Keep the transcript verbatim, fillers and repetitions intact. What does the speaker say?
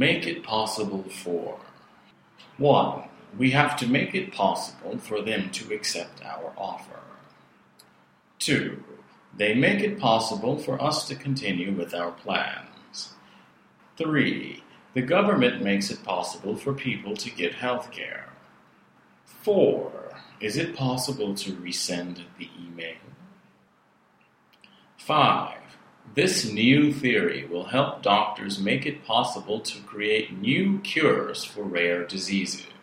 make it possible for. One, we have to make it possible for them to accept our offer. Two, they make it possible for us to continue with our plans. Three, the government makes it possible for people to get health care. Four, is it possible to resend the email? Five, this new theory will help doctors make it possible to create new cures for rare diseases.